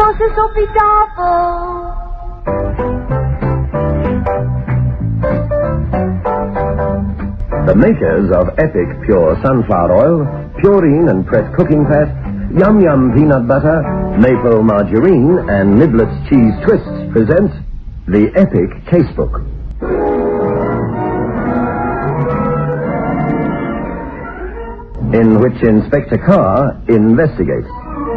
Joseph Sophie Double. The makers of Epic Pure Sunflower Oil, Purine and Press Cooking Fat, Yum Yum Peanut Butter, Maple Margarine, and Niblets Cheese Twists present the Epic Casebook. In which Inspector Carr investigates.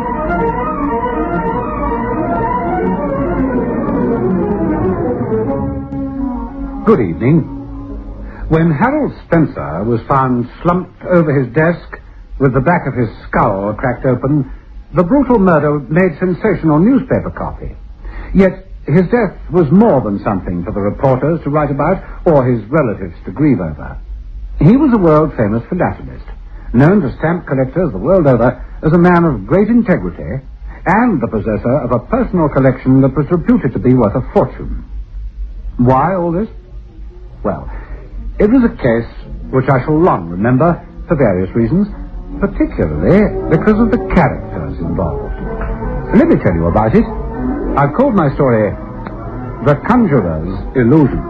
Good evening. When Harold Spencer was found slumped over his desk with the back of his skull cracked open, the brutal murder made sensational newspaper copy. Yet his death was more than something for the reporters to write about or his relatives to grieve over. He was a world-famous philatelist, known to stamp collectors the world over as a man of great integrity and the possessor of a personal collection that was reputed to be worth a fortune. Why all this? Well, it was a case which I shall long remember for various reasons, particularly because of the characters involved. Let me tell you about it. I've called my story The Conjurer's Illusion.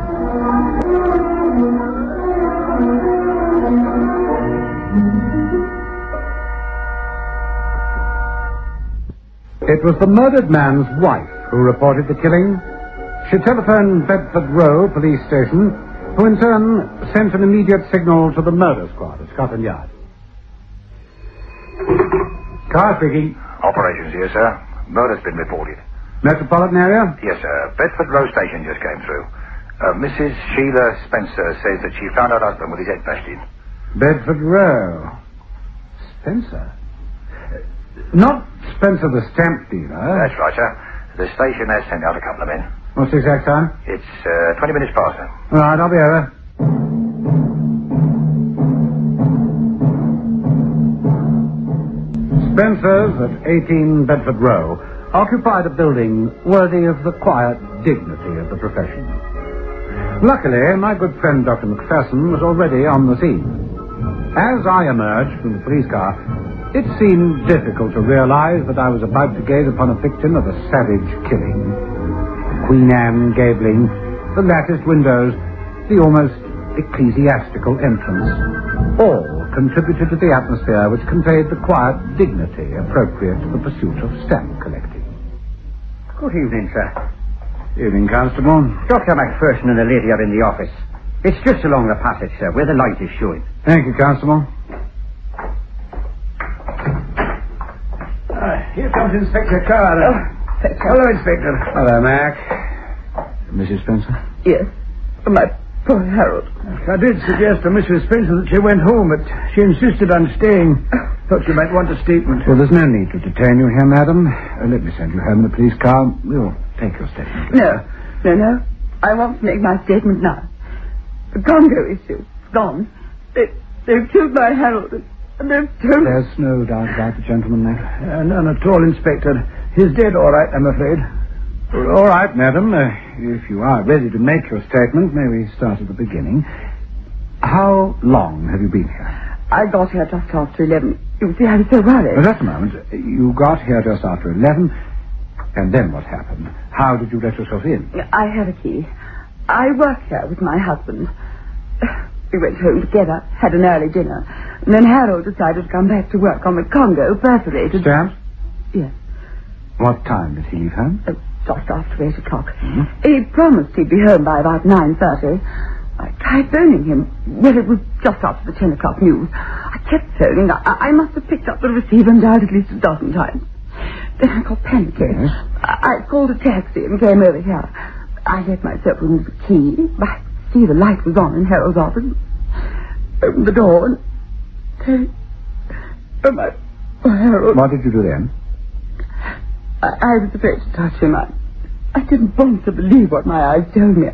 It was the murdered man's wife who reported the killing. She telephoned Bedford Row Police Station, who in turn sent an immediate signal to the murder squad at Scotland Yard. Carr speaking. Operations here, sir. Murder's been reported. Metropolitan area? Yes, sir. Bedford Row Station just came through. Mrs. Sheila Spencer says that she found her husband with his head bashed in. Bedford Row. Spencer? Not Spencer the stamp dealer. That's right, sir. The station has sent out a couple of men. What's the exact time? It's 20 minutes past, sir. All right, I'll be over. Spencer's at 18 Bedford Row occupied a building worthy of the quiet dignity of the profession. Luckily, my good friend Dr. Macpherson was already on the scene. As I emerged from the police car, it seemed difficult to realize that I was about to gaze upon a victim of a savage killing. Queen Anne gabling, the latticed windows, the almost ecclesiastical entrance, all contributed to the atmosphere which conveyed the quiet dignity appropriate to the pursuit of stamp collecting. Good evening, sir. Evening, Constable. Dr. Macpherson and the lady are in the office. It's just along the passage, sir, where the light is showing. Thank you, Constable. Here comes Inspector Carr. Hello, Inspector. Hello, Mac. Mrs. Spencer? Yes. My poor Harold. I did suggest to Mrs. Spencer that she went home, but she insisted on staying. Thought you might want a statement. Well, there's no need to detain you here, madam. Let me send you home in the police car. We'll take your statement. No. I want to make my statement now. The Congo issue is gone. They've killed my Harold, and they've told... There's no doubt about the gentleman, Mac. None at all, Inspector. He's dead, all right, I'm afraid. All right, madam. If you are ready to make your statement, may we start at the beginning. How long have you been here? I got here just after 11. You see, I was so worried. Well, just a moment. You got here just after 11, and then what happened? How did you let yourself in? I have a key. I work here with my husband. We went home together, had an early dinner, and then Harold decided to come back to work on the Congo, perforated... Stamps? Yes. What time did he leave home? Just after 8 o'clock. Mm-hmm. He promised he'd be home by about 9:30. I tried phoning him. Well, it was just after the 10 o'clock news. I kept phoning. I must have picked up the receiver and dialed at least a dozen times. Then I got panicky. Yes. I called a taxi and came over here. I left myself with the key. I could see the light was on in Harold's office. Opened the door and... my Harold... What did you do then? I was afraid to touch him. I didn't want to believe what my eyes told me.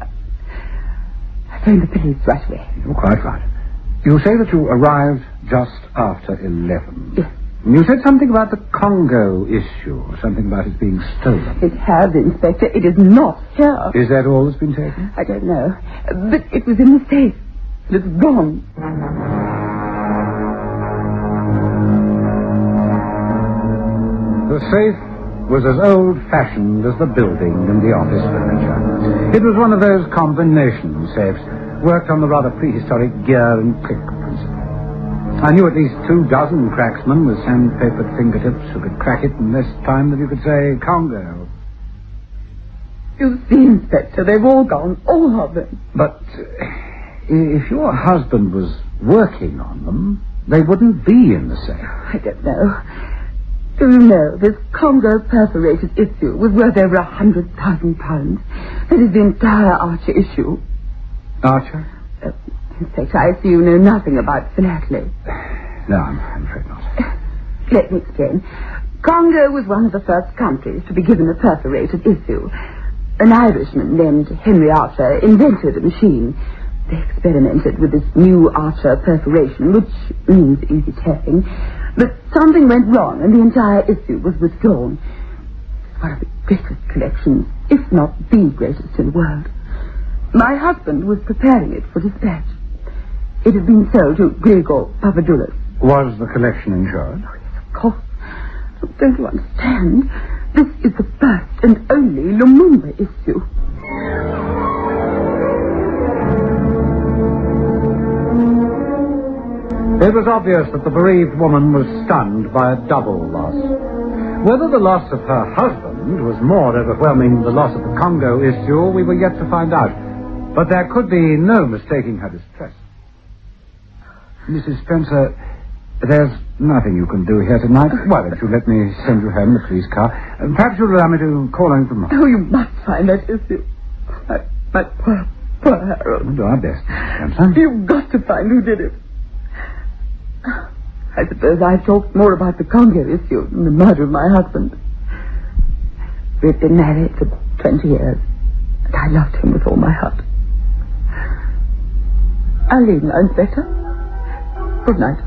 I phoned the police right away. You're quite right. You say that you arrived just after 11. Yes. You said something about the Congo issue, something about it being stolen. It has, Inspector. It is not here. Is that all that's been taken? I don't know. But it was in the safe. It's gone. The safe was as old-fashioned as the building and the office furniture. It was one of those combination safes, worked on the rather prehistoric gear and click principle. I knew at least 24 cracksmen with sandpapered fingertips who could crack it in less time than you could say Congo. You see, Inspector, they've all gone, all of them. But if your husband was working on them, they wouldn't be in the safe. I don't know. Do you know, this Congo perforated issue was worth over £100,000. That is the entire Archer issue. Archer? Inspector, I see you know nothing about philately. No, I'm afraid not. Let me explain. Congo was one of the first countries to be given a perforated issue. An Irishman named Henry Archer invented a machine. They experimented with this new Archer perforation, which means easy tearing. But something went wrong and the entire issue was withdrawn. It's one of the greatest collections, if not the greatest in the world. My husband was preparing it for dispatch. It had been sold to Grigor Papadoulos. Was the collection insured? Oh, yes, of course. Don't you understand? This is the first and only Lumumba issue. It was obvious that the bereaved woman was stunned by a double loss. Whether the loss of her husband was more overwhelming than the loss of the Congo issue, we were yet to find out. But there could be no mistaking her distress. Mrs. Spencer, there's nothing you can do here tonight. Why don't you let me send you home in the police car? Perhaps you'll allow me to call home from home. Oh, you must find that issue. My poor Harold. We'll do our best, Spencer. You've got to find who did it. I suppose I've talked more about the Congo issue than the murder of my husband. We've been married for 20 years, and I loved him with all my heart. I'll leave now, Inspector. Good night.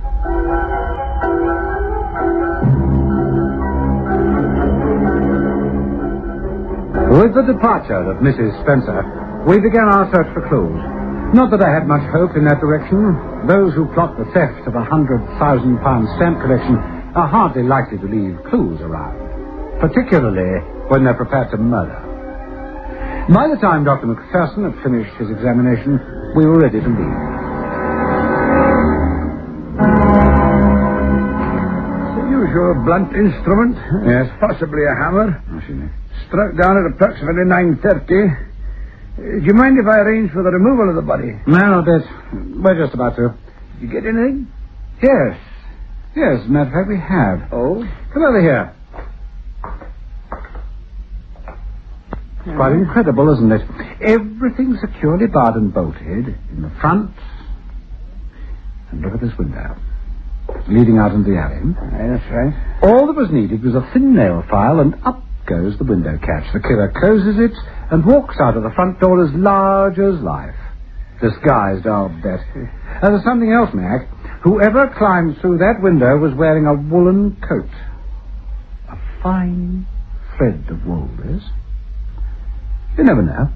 With the departure of Mrs. Spencer, we began our search for clues. Not that I had much hope in that direction. Those who plot the theft of a £100,000 stamp collection are hardly likely to leave clues around, particularly when they're prepared to murder. By the time Dr. Macpherson had finished his examination, we were ready to leave. Usual blunt instrument. Yes. Possibly a hammer. Oh, she may. Struck down at approximately 9:30. Do you mind if I arrange for the removal of the body? No, not this. We're just about to. Did you get anything? Yes. Yes, as a matter of fact, we have. Oh? Come over here. It's quite incredible, isn't it? Everything securely barred and bolted in the front. And look at this window, leading out into the alley. Aye, that's right. All that was needed was a thin nail file, and up goes the window catch. The killer closes it and walks out of the front door as large as life. Disguised, I'll bet. And there's something else, Mac. Whoever climbed through that window was wearing a woolen coat. A fine thread of wool, this. You never know.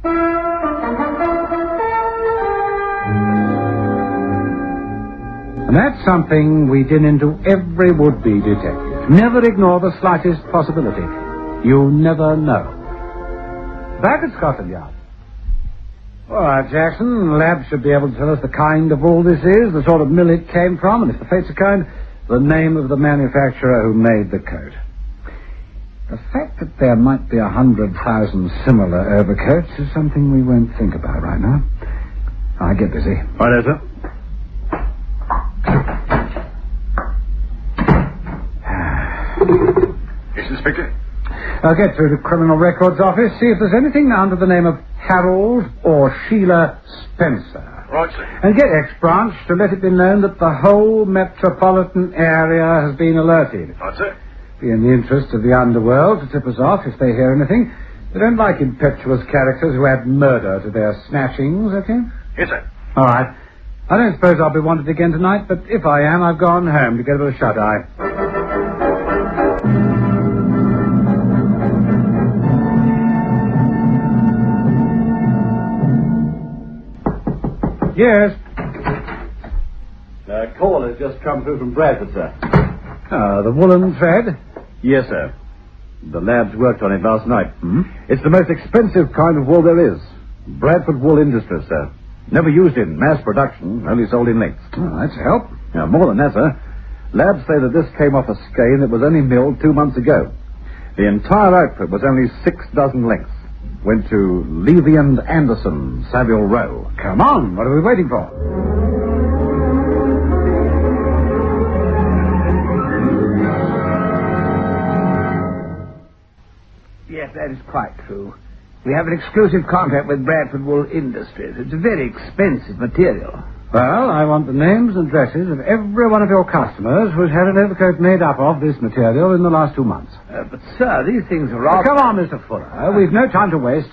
And that's something we din into every would-be detective. Never ignore the slightest possibility. You never know. Back at Scotland Yard. All right, Jackson. The lab should be able to tell us the kind of wool this is, the sort of mill it came from, and if the fates are kind, the name of the manufacturer who made the coat. The fact that there might be 100,000 similar overcoats is something we won't think about right now. I'll get busy. Right, sir. Yes, Inspector? I'll get through the Criminal Records Office, see if there's anything under the name of Harold or Sheila Spencer. Right, sir. And get X-Branch to let it be known that the whole metropolitan area has been alerted. Right, sir. Be in the interest of the underworld to tip us off if they hear anything. They don't like impetuous characters who add murder to their snatchings, okay? Yes, sir. All right. I don't suppose I'll be wanted again tonight, but if I am, I've gone home to get a bit of shut-eye. Yes. A call has just come through from Bradford, sir. The woolen thread. Yes, sir. The lads worked on it last night. It's the most expensive kind of wool there is. Bradford Wool Industries, sir. Never used in mass production, only sold in lengths. Oh, that's a help. Now, more than that, sir. Lads say that this came off a skein that was only milled 2 months ago. The entire output was only 6 dozen lengths. Went to Levy and Anderson, Savile Row. Come on, what are we waiting for? Yes, that is quite true. We have an exclusive contract with Bradford Wool Industries. It's a very expensive material. Well, I want the names and addresses of every one of your customers who's had an overcoat made up of this material in the last 2 months. But, sir, these things are all... Come on, Mr. Fuller. We've no time to waste.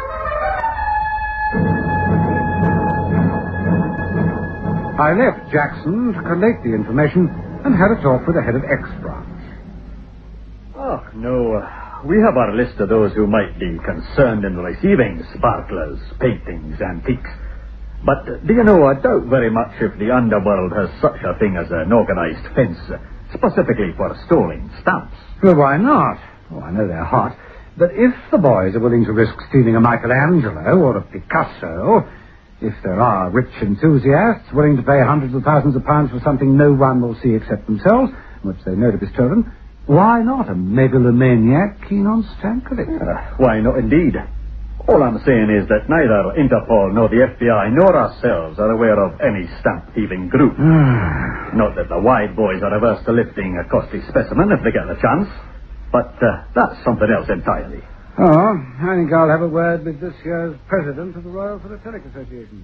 I left Jackson to collate the information and had a talk with the head of X branch. Oh, no. We have our list of those who might be concerned in receiving sparklers, paintings, antiques. But, do you know, I doubt very much if the underworld has such a thing as an organized fence, specifically for storing stamps. Well, why not? Oh, I know they're hot. But if the boys are willing to risk stealing a Michelangelo or a Picasso, if there are rich enthusiasts willing to pay hundreds of thousands of pounds for something no one will see except themselves, which they know to be stolen, why not a megalomaniac keen on stamp collecting? Why not, indeed? All I'm saying is that neither Interpol nor the FBI nor ourselves are aware of any stamp-thieving group. Not that the Wide boys are averse to lifting a costly specimen if they get the chance. But that's something else entirely. Oh, I think I'll have a word with this year's president of the Royal Philatelic Association.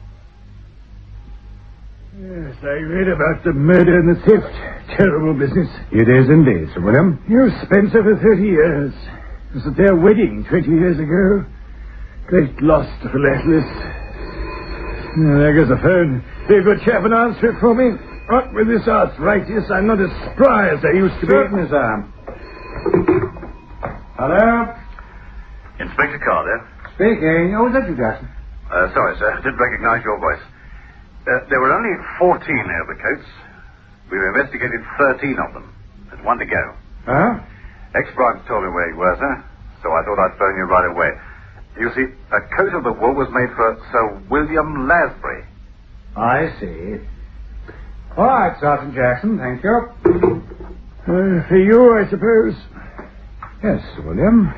Yes, I read about the murder and the theft. Terrible business. It is indeed, Sir William. You Spencer for 30 years. It was at their wedding 20 years ago. Great loss to Philatelist. There goes the phone. Be a good chap and answer it for me. What with this arthritis, I'm not as spry as I used to be. Certainly, sir. Hello? Inspector Carr there? Speaking. Oh, is that you, Jackson? Sorry, sir. I didn't recognize your voice. There were only 14 overcoats. We've investigated 13 of them. There's one to go. Huh? Ex-branch told me where you were, sir, so I thought I'd phone you right away. You see, a coat of the wool was made for Sir William Lasbury. I see. All right, Sergeant Jackson, thank you. For you, I suppose. Yes, Sir William.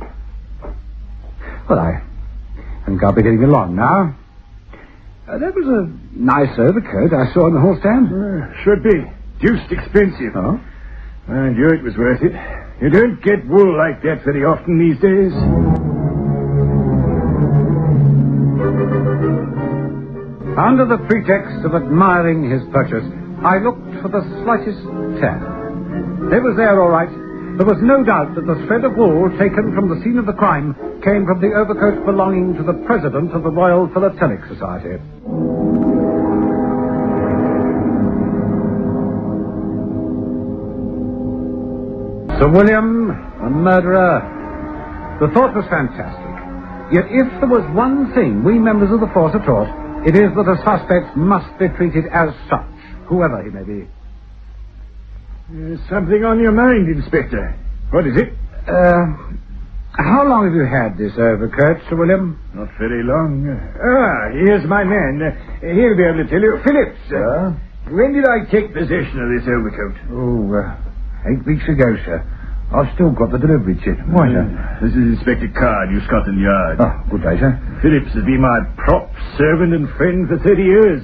Well, I think I'll be getting along now. That was a nice overcoat I saw in the hall stand. Should be. Deuced expensive. Oh? Mind you, it was worth it. You don't get wool like that very often these days. Under the pretext of admiring his purchase, I looked for the slightest tear. It was there, all right. There was no doubt that the thread of wool taken from the scene of the crime came from the overcoat belonging to the president of the Royal Philatelic Society. Sir William, a murderer. The thought was fantastic. Yet if there was one thing we members of the force are taught, it is that a suspect must be treated as such, whoever he may be. There's something on your mind, Inspector. What is it? How long have you had this overcoat, Sir William? Not very long. Here's my man. He'll be able to tell you. Phillips. When did I take possession of this overcoat? 8 weeks ago, sir. I've still got the delivery kit. Why, sir? This is Inspector Card, New Scotland Yard. Oh, good day, sir. Phillips has been my prop, servant and friend for 30 years.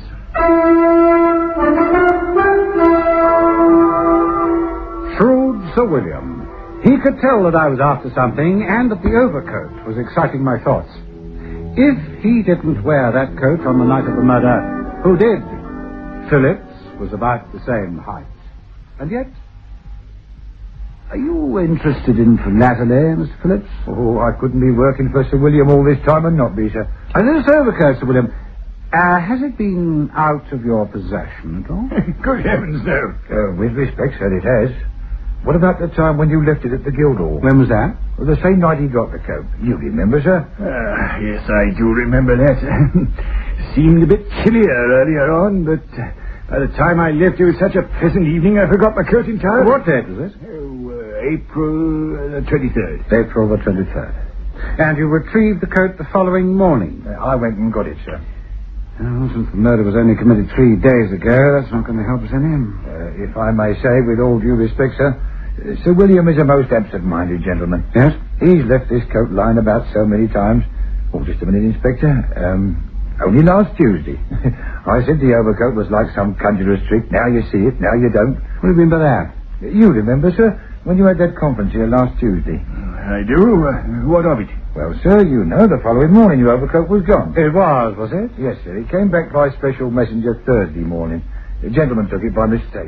Shrewd Sir William. He could tell that I was after something and that the overcoat was exciting my thoughts. If he didn't wear that coat on the night of the murder, who did? Phillips was about the same height. And yet... Are you interested in philately, Mr. Phillips? Oh, I couldn't be working for Sir William all this time and not be, sir. And this overcoat, Sir William, has it been out of your possession at all? Good heavens, no. With respect, sir, it has. What about the time when you left it at the Guildhall? When was that? Well, the same night he got the coat. You remember, sir? Yes, I do remember that. Seemed a bit chillier earlier on, but By the time I left, it was such a pleasant evening, I forgot my coat entirely. What date was it? April the 23rd. April the 23rd. And you retrieved the coat the following morning? I went and got it, sir. Well, since the murder was only committed 3 days ago, that's not going to help us any. If I may say, with all due respect, sir, Sir William is a most absent-minded gentleman. Yes? He's left this coat lying about so many times. Oh, just a minute, Inspector. Only last Tuesday. I said the overcoat was like some conjurer's trick. Now you see it, now you don't. What do you mean by that? You remember, sir, when you had that conference here last Tuesday? I do. What of it? Well, sir, you know, the following morning your overcoat was gone. It was it? Yes, sir. It came back by special messenger Thursday morning. The gentleman took it by mistake.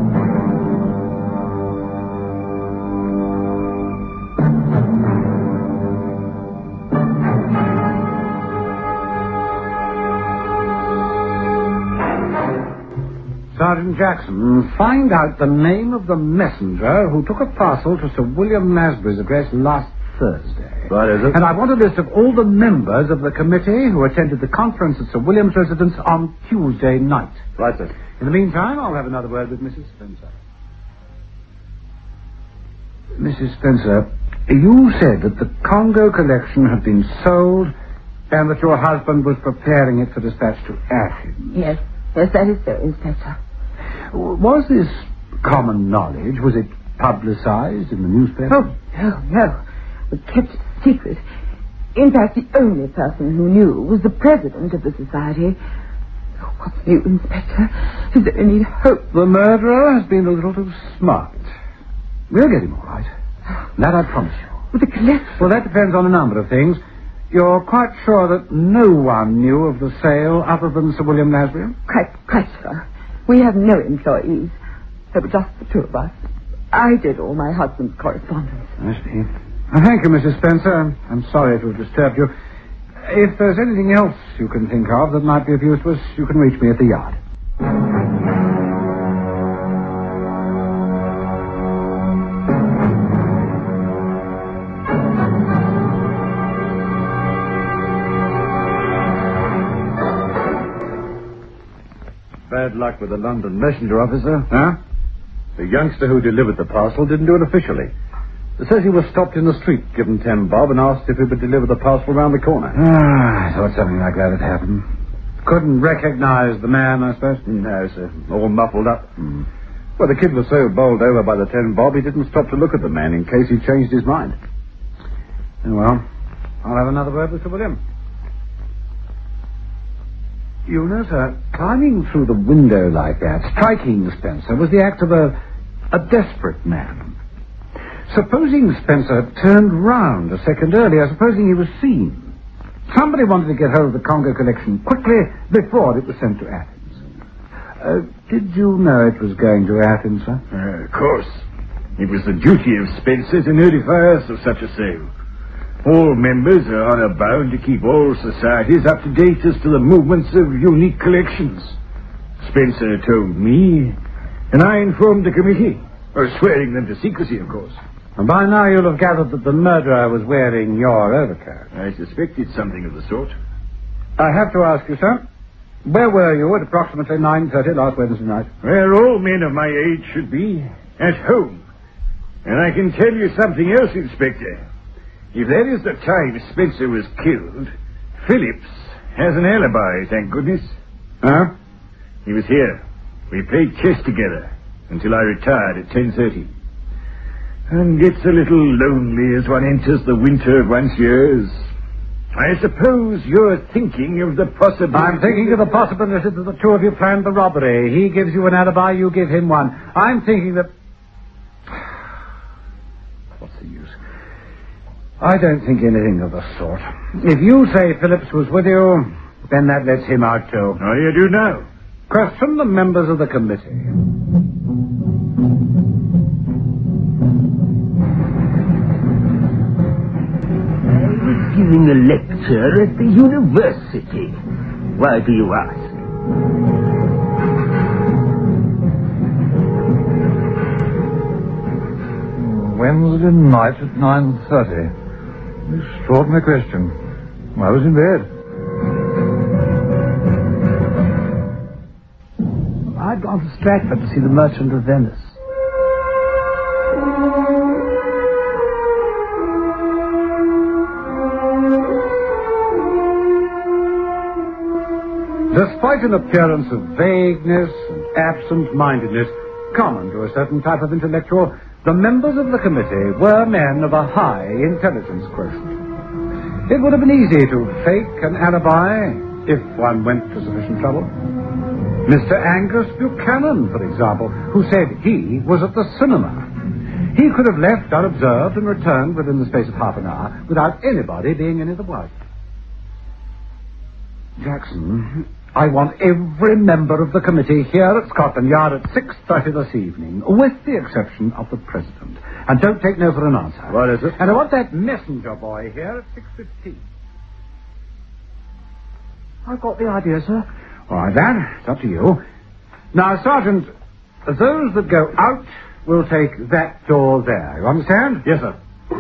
Sergeant Jackson, find out the name of the messenger who took a parcel to Sir William Nasby's address last Thursday. What is it? And I want a list of all the members of the committee who attended the conference at Sir William's residence on Tuesday night. Right, sir. In the meantime, I'll have another word with Mrs. Spencer. Mrs. Spencer, you said that the Congo collection had been sold and that your husband was preparing it for dispatch to Athens. Yes, that is so, Inspector. Was this common knowledge? Was it publicized in the newspaper? Oh, no. We kept it secret. In fact, the only person who knew was the president of the society. Oh, what's new, Inspector? Is there any hope? The murderer has been a little too smart. We'll get him all right. That I promise you. With the collection? Well, that depends on a number of things. You're quite sure that no one knew of the sale other than Sir William Nasby? Quite sure. We have no employees. There were just the two of us. I did all my husband's correspondence. I see. Thank you, Mrs. Spencer. I'm sorry to have disturbed you. If there's anything else you can think of that might be of use to us, you can reach me at the yard. Bad luck with the London messenger officer. Huh? The youngster who delivered the parcel didn't do it officially. It says he was stopped in the street, given 10 bob, and asked if he would deliver the parcel round the corner. I thought something like that had happened. Couldn't recognize the man, I suppose? No, sir. All muffled up. Well, the kid was so bowled over by the 10 bob, he didn't stop to look at the man in case he changed his mind. Well, I'll have another word with Sir William. You know, sir, climbing through the window like that, striking Spencer, was the act of a desperate man. Supposing Spencer turned round a second earlier, supposing he was seen. Somebody wanted to get hold of the Congo collection quickly before it was sent to Athens. Did you know it was going to Athens, sir? Of course. It was the duty of Spencer to notify us of such a sale. All members are honor bound to keep all societies up to date as to the movements of unique collections. Spencer told me, and I informed the committee, swearing them to secrecy, of course. And by now you'll have gathered that the murderer was wearing your overcoat. I suspected something of the sort. I have to ask you, sir, where were you at approximately 9:30 last Wednesday night? Where all men of my age should be, at home. And I can tell you something else, Inspector. If that is the time Spencer was killed, Phillips has an alibi, thank goodness. Huh? He was here. We played chess together until I retired at 10:30. And gets a little lonely as one enters the winter of one's years. I suppose you're thinking of the possibility... I'm thinking of the possibility that the two of you planned the robbery. He gives you an alibi, you give him one. I'm thinking that... What's the use? I don't think anything of the sort. If you say Phillips was with you, then that lets him out too. How do you do now? Question the members of the committee. I was giving a lecture at the university. Why do you ask? Wednesday night at 9:30. Extraordinary question. I was in bed. I gone to Stratford to see the Merchant of Venice. Despite an appearance of vagueness and absent-mindedness common to a certain type of intellectual, the members of the committee were men of a high intelligence quotient. It would have been easy to fake an alibi if one went to sufficient trouble. Mr. Angus Buchanan, for example, who said he was at the cinema. He could have left unobserved and returned within the space of half an hour without anybody being any the wiser. Jackson, I want every member of the committee here at Scotland Yard at 6:30 this evening, with the exception of the President. And don't take no for an answer. What is it? And I want that messenger boy here at 6:15. I've got the idea, sir. All right, then. It's up to you. Now, Sergeant, those that go out will take that door there. You understand? Yes, sir.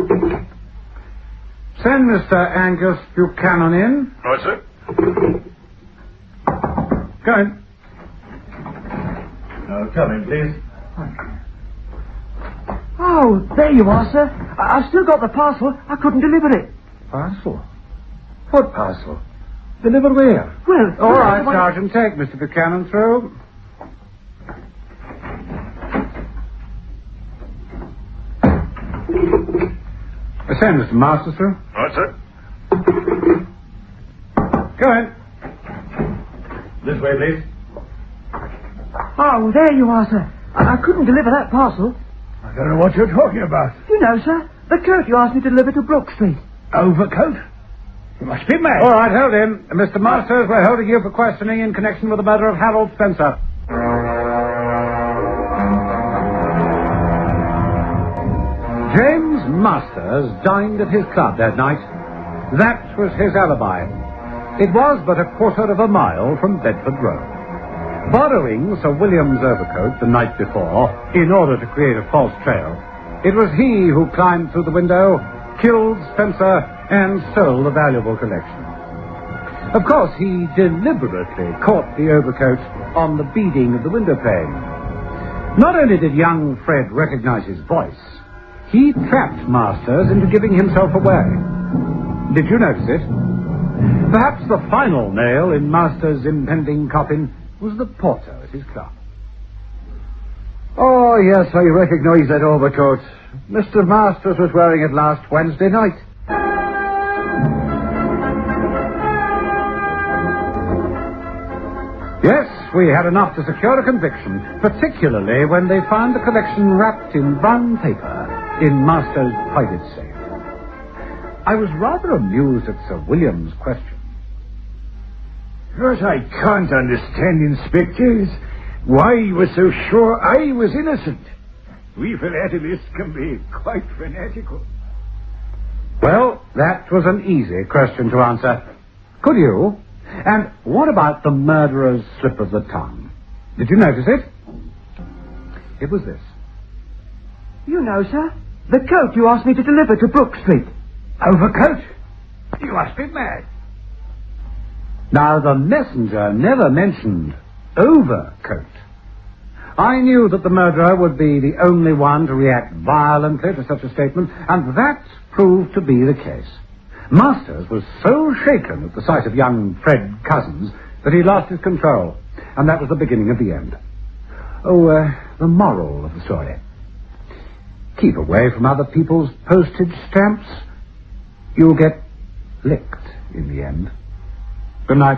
Send Mr. Angus Buchanan in. Right, sir. Go in. Now, come in, please. Oh, there you are, sir. I've still got the parcel. I couldn't deliver it. Parcel? What parcel? Deliver where? Well, All right, Sergeant, take Mr. Buchanan through. Send Mr. Masters through. Right, sir. Go in. This way, please. Oh, there you are, sir. I couldn't deliver that parcel. I don't know what you're talking about. You know, sir, the coat you asked me to deliver to Brook Street. Overcoat? You must be mad. All right, hold him. Mr. Masters, we're holding you for questioning in connection with the murder of Harold Spencer. James Masters dined at his club that night. That was his alibi. It was but a quarter of a mile from Bedford Road. Borrowing Sir William's overcoat the night before, in order to create a false trail, it was he who climbed through the window, killed Spencer, and stole the valuable collection. Of course, he deliberately caught the overcoat on the beading of the window pane. Not only did young Fred recognize his voice, he trapped Masters into giving himself away. Did you notice it? Perhaps the final nail in Masters' impending coffin was the porter at his club. Oh, yes, I recognize that overcoat. Mr. Masters was wearing it last Wednesday night. Yes, we had enough to secure a conviction, particularly when they found the collection wrapped in brown paper in Masters' private safe. I was rather amused at Sir William's question. What I can't understand, Inspector, is why you were so sure I was innocent. We philatelists can be quite fanatical. Well, that was an easy question to answer. Could you? And what about the murderer's slip of the tongue? Did you notice it? It was this. You know, sir, the coat you asked me to deliver to Brook Street. Overcoat? You must be mad. Now, the messenger never mentioned overcoat. I knew that the murderer would be the only one to react violently to such a statement, and that proved to be the case. Masters was so shaken at the sight of young Fred Cousins that he lost his control, and that was the beginning of the end. The moral of the story. Keep away from other people's postage stamps. You'll get licked in the end. Good night.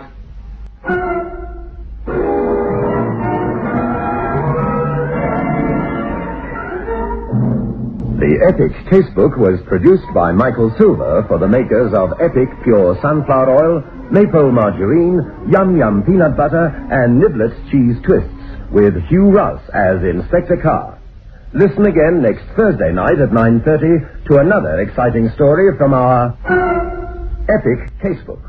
The Epic Casebook was produced by Michael Silver for the makers of Epic Pure Sunflower Oil, Maple Margarine, Yum Yum Peanut Butter, and Niblets Cheese Twists, with Hugh Rouse as Inspector Carr. Listen again next Thursday night at 9:30 to another exciting story from our Epic Casebook.